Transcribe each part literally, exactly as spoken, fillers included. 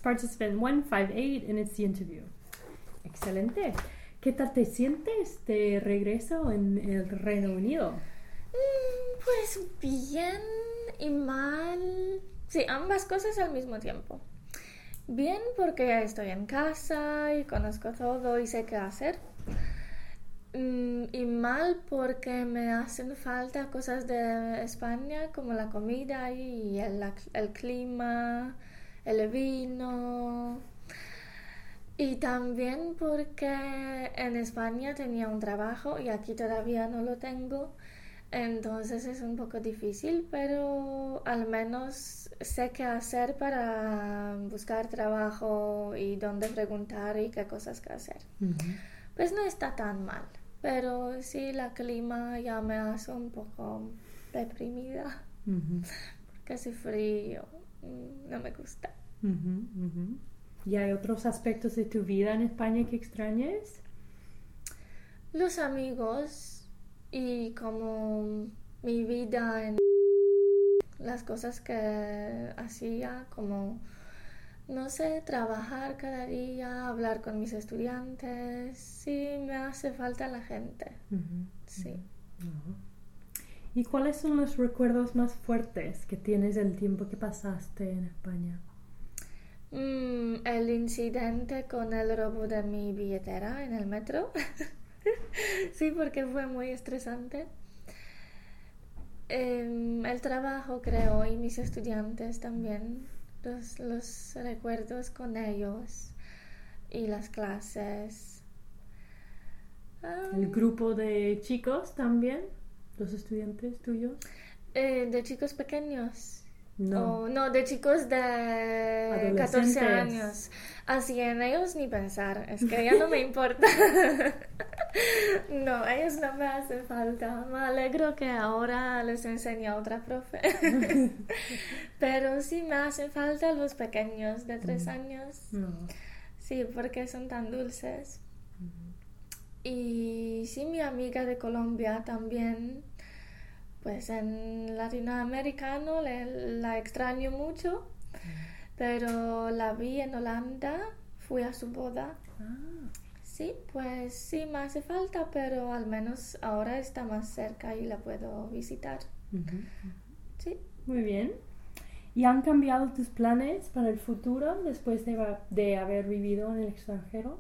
participant one five eight and it's the interview. Excelente. ¿Qué tal te sientes de regreso en el Reino Unido? Mm, pues bien y mal. Sí, ambas cosas al mismo tiempo. Bien porque ya estoy en casa y conozco todo y sé qué hacer. Mm, y mal porque me hacen falta cosas de España como la comida y el, el clima, el vino. Y también porque en España tenía un trabajo y aquí todavía no lo tengo. Entonces es un poco difícil, pero al menos sé qué hacer para buscar trabajo y dónde preguntar y qué cosas que hacer. Uh-huh. Pues no está tan mal, pero sí la clima ya me hace un poco deprimida. Uh-huh. Porque hace frío, no me gusta. Uh-huh, uh-huh. ¿Y hay otros aspectos de tu vida en España que extrañes? Los amigos y como mi vida en las cosas que hacía, como, no sé, trabajar cada día, hablar con mis estudiantes. Sí, me hace falta la gente. Uh-huh. Sí. Uh-huh. ¿Y cuáles son los recuerdos más fuertes que tienes del tiempo que pasaste en España? Mm, el incidente con el robo de mi billetera en el metro. Sí, porque fue muy estresante. Eh, el trabajo, creo, y mis estudiantes también. Los, los recuerdos con ellos y las clases. Um, ¿El grupo de chicos también? ¿Los estudiantes tuyos? Eh, de chicos pequeños. No. Oh, no, de chicos de catorce años. Así en ellos ni pensar, es que ya no me importa. No, ellos no me hacen falta. Me alegro que ahora les enseñe a otra profe. Pero sí me hacen falta los pequeños de tres años. No. Sí, porque son tan dulces. Uh-huh. Y sí, mi amiga de Colombia también. Pues en latinoamericano le, la extraño mucho, mm. pero la vi en Holanda, fui a su boda. Ah. Sí, pues sí me hace falta, pero al menos ahora está más cerca y la puedo visitar. Uh-huh. Sí. Muy bien. ¿Y han cambiado tus planes para el futuro después de, de haber vivido en el extranjero?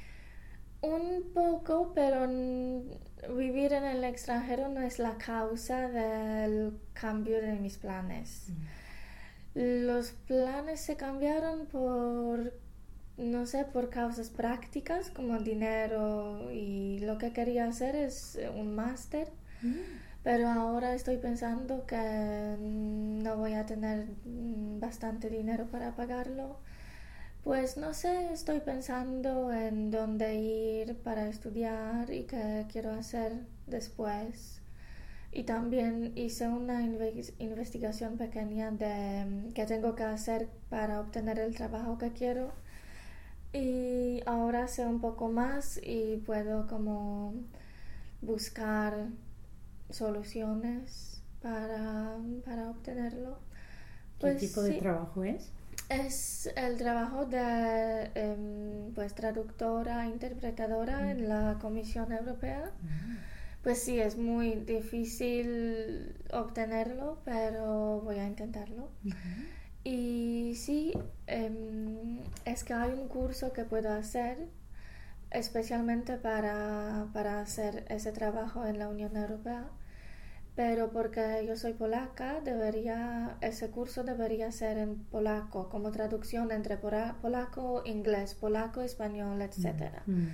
Un poco, pero vivir en el extranjero no es la causa del cambio de mis planes. Mm. Los planes se cambiaron por, no sé, por causas prácticas como dinero, y lo que quería hacer es un máster. Mm. Pero ahora estoy pensando que no voy a tener bastante dinero para pagarlo. Pues no sé, estoy pensando en dónde ir para estudiar y qué quiero hacer después. Y también hice una inve- investigación pequeña de qué tengo que hacer para obtener el trabajo que quiero. Y ahora sé un poco más y puedo como buscar soluciones para, para obtenerlo. ¿Qué Pues, tipo de sí. trabajo es? Es el trabajo de eh, pues traductora, interpretadora mm. en la Comisión Europea. Mm. Pues sí, es muy difícil obtenerlo, pero voy a intentarlo. Mm-hmm. Y sí, eh, es que hay un curso que puedo hacer especialmente para, para hacer ese trabajo en la Unión Europea. Pero porque yo soy polaca, debería, ese curso debería ser en polaco, como traducción entre polaco, inglés, polaco, español, etcétera. Mm.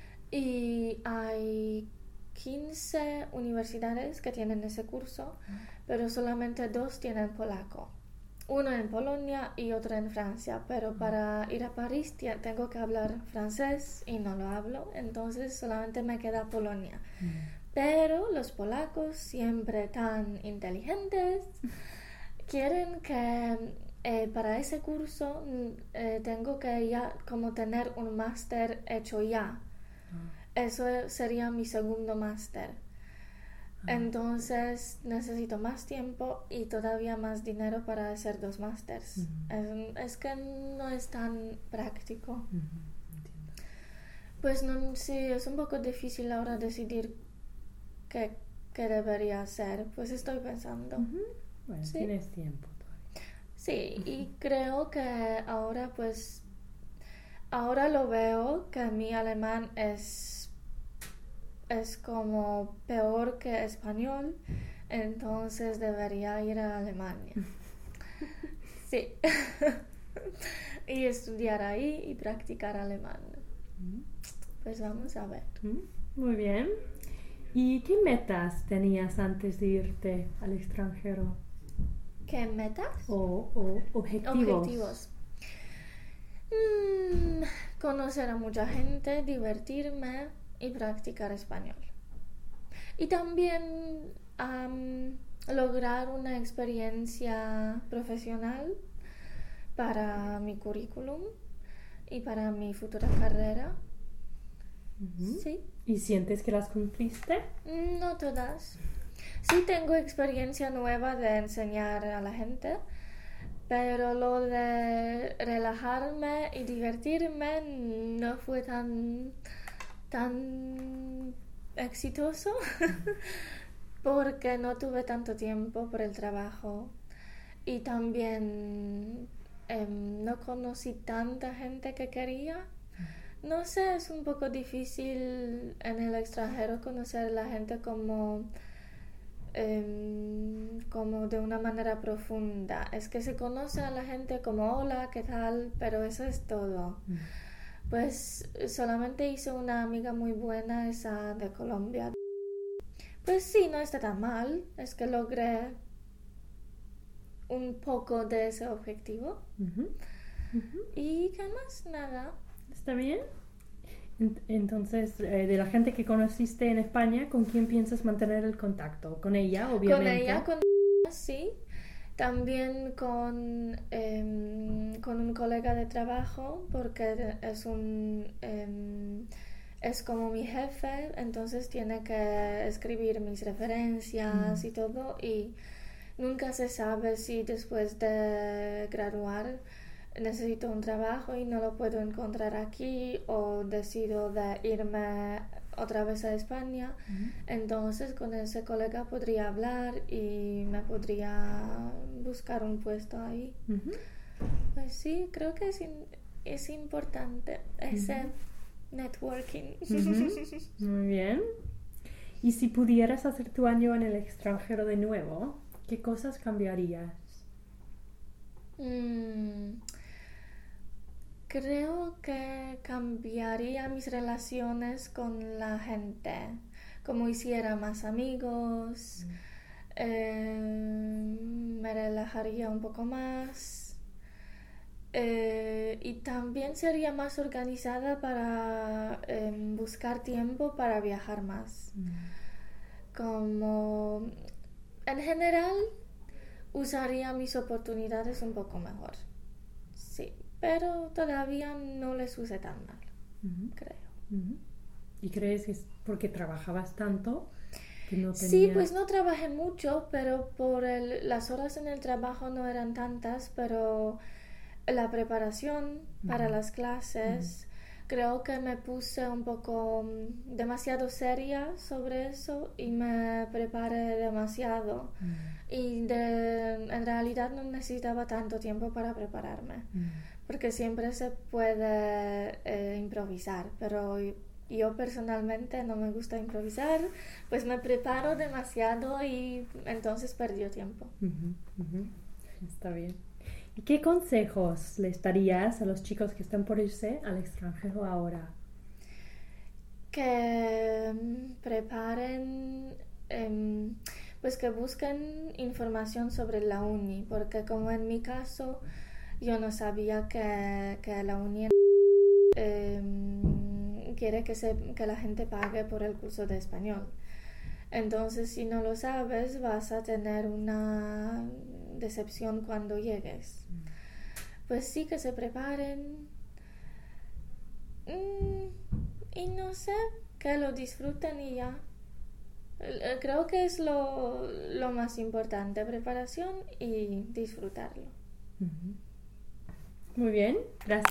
Y hay quince universidades que tienen ese curso, mm. pero solamente dos tienen polaco. Uno en Polonia y otro en Francia, pero mm. para ir a París tengo que hablar francés y no lo hablo, entonces solamente me queda Polonia. Mm. Pero los polacos, siempre tan inteligentes, quieren que eh, para ese curso eh, tengo que ya como tener un máster hecho ya. Ah. Eso sería mi segundo máster. Entonces necesito más tiempo y todavía más dinero para hacer dos másters. Ujú. Es, es que no es tan práctico. Ujú, entiendo. Pues no, sí, es un poco difícil ahora decidir qué, qué debería hacer. Pues estoy pensando. Ujú. Bueno, Sí. tienes tiempo todavía. Sí, y creo que ahora pues, ahora lo veo que mi alemán es es como peor que español, entonces debería ir a Alemania. Sí. Y estudiar ahí y practicar alemán. Mm. Pues vamos a ver. Mm, Muy bien. ¿Y qué metas tenías antes de irte al extranjero? ¿Qué metas? ¿O, o objetivos? Objetivos. Mm, conocer a mucha gente, divertirme y practicar español. Y también am, lograr una experiencia profesional para mi currículum y para mi futura carrera. Ujú. Sí, ¿Y sientes que las cumpliste? no todas. Sí tengo experiencia nueva de enseñar a la gente, pero lo de relajarme y divertirme no fue tan, tan exitoso porque no tuve tanto tiempo por el trabajo y también em, no conocí tanta gente que quería. No sé, es un poco difícil en el extranjero conocer a la gente como, em, como de una manera profunda. Es que se conoce a la gente como hola, ¿qué tal? Pero eso es todo. Mm. Pues solamente hice una amiga muy buena, esa de Colombia. Pues sí, no está tan mal. Es que logré un poco de ese objetivo. Ujú. Ujú. ¿Y qué más? Nada. ¿Está bien? Ent- Entonces, eh, de la gente que conociste en España, ¿con quién piensas mantener el contacto? Con ella, obviamente. Con ella, con sí. También con, em, con un colega de trabajo, porque es un em, es como mi jefe, entonces tiene que escribir mis referencias Mm. y todo, y nunca se sabe si después de graduar necesito un trabajo y no lo puedo encontrar aquí o decido de irme otra vez a España. Ujú. Entonces con ese colega podría hablar y me podría buscar un puesto ahí. Ujú. Pues sí, creo que es, in- es importante ese Ujú. networking. Ujú. Muy bien. Y si pudieras hacer tu año en el extranjero de nuevo, ¿qué cosas cambiarías? Mm, creo que cambiaría mis relaciones con la gente, como hiciera más amigos, eh, me relajaría un poco más, eh, y también sería más organizada para em, buscar tiempo para viajar más. Mm. Como en general usaría mis oportunidades un poco mejor. Sí, pero todavía no les usé tan mal, Ujú. creo. Ujú. ¿Y crees que es porque trabajabas tanto que no tenías... Sí, pues no trabajé mucho, pero por el- las horas en el trabajo no eran tantas, pero la preparación para Ujú. las clases, creo que me puse un poco mm, demasiado seria sobre eso y me preparé demasiado. Mm. Y de- en realidad no necesitaba tanto tiempo para prepararme, Mm. porque siempre se puede eh, improvisar, pero yo personalmente no me gusta improvisar, pues me preparo demasiado y entonces perdió tiempo. Ujú, ujú. Está bien. ¿Y qué consejos les darías a los chicos que están por irse al extranjero ahora? Que mm, preparen, em, pues que busquen información sobre la uni, porque como en mi caso yo no sabía que, que la uni em, quiere que, se, que la gente pague por el curso de español. Entonces, si no lo sabes, vas a tener una decepción cuando llegues. Pues sí, que se preparen. Mm, y no sé, que lo disfruten y ya. Eh, Creo que es lo, lo más importante, preparación y disfrutarlo. Muy bien, gracias.